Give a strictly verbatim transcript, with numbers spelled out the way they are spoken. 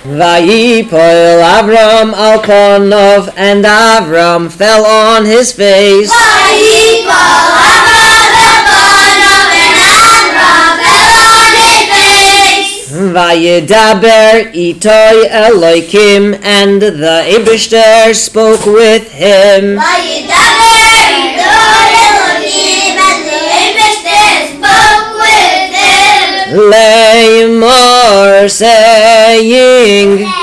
Vayipol Avram al Ponov, and Avram fell on his face. Vayipol Avram al Ponov, and Avram fell on his face. Vayidaber itoi Elokim, and the Eibishter spoke with him. Vayidaber itoi Elokim, and the Eibishter spoke with him. Leimor, saying,